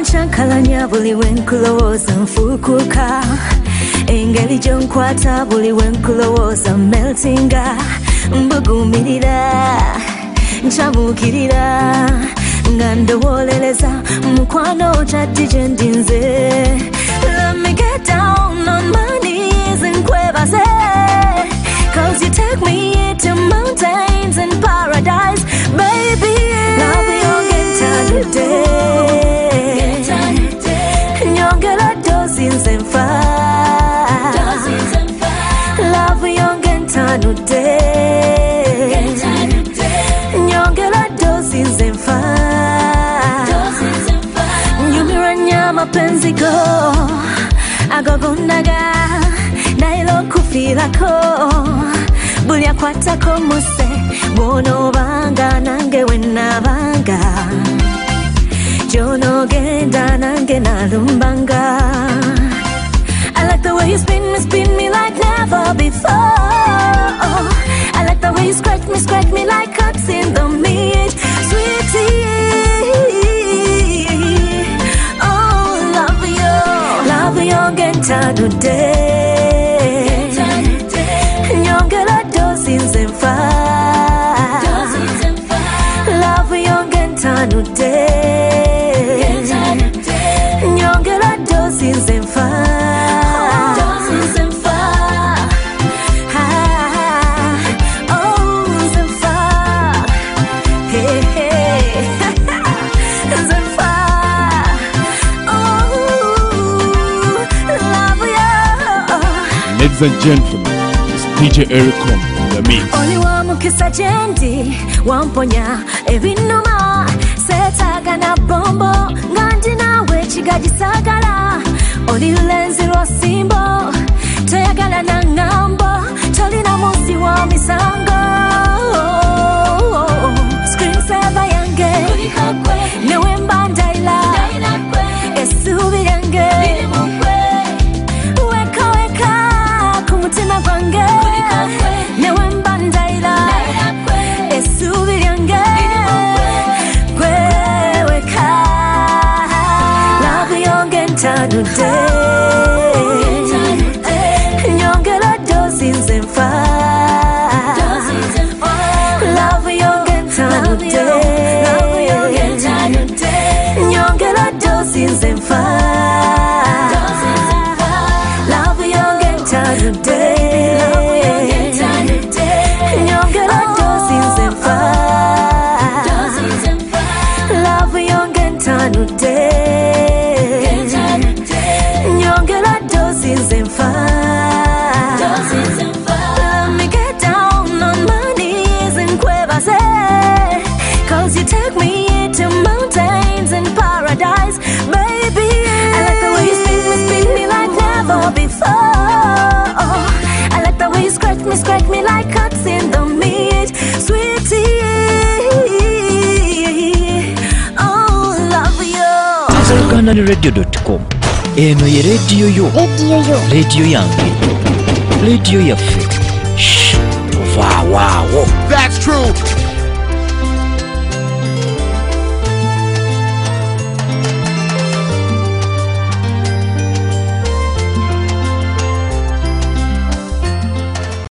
Wanchakalanya buli wenkulowooza nfuukuka engeri gyonkwata buli wenkulowooza meltinga mbugumirira nchamuukirira nga ndowoolereza mukwano kyaddi gye ndinze. Let me get down on my knees and nkwebaze, 'cause you take me to mountains and paradise, baby. Love yongenta today, nyongera dozens and fire. Love yongenta today, nyongera dozens and fire. Nyumiranya mapenzi go agogondaga nailo kufirako buli akwatako muse bw'onoobanga nange wenabanga gy'onoogenda nange nalumbanga. I like the way you spin me like never before. I like the way you scratch me like cuts in the meat, sweetie. Oh, love you, genta today. Nyongera dozens and fire. Love you, genta today. Nyongera dozens and fire. Ladies and gentlemen, it's DJ Ericom in the mix. Oli wa mukisa jendi wamponya ebinuma setaga na bombo ngandi nawe kigagisagala. Oli lenzi lwosimbo toyagala na ngambo tolina musi wa misango. Screen saver yange newe mbandaila esubi yange today. Nyongera dozens and fire. Love yongenta today. Nyongera dozens and fire. Love yongenta today. Nyongera dozens and fire. Love yongenta today. Take me to mountains and paradise, baby. I like the way you spin me like never before. I like the way you scratch me like cuts in the meat, sweetie. Oh, love you. ZalukandanRadio.com. Eno ye radio yo. Radio yange. Radio yaffe. Shh. Wow. That's true.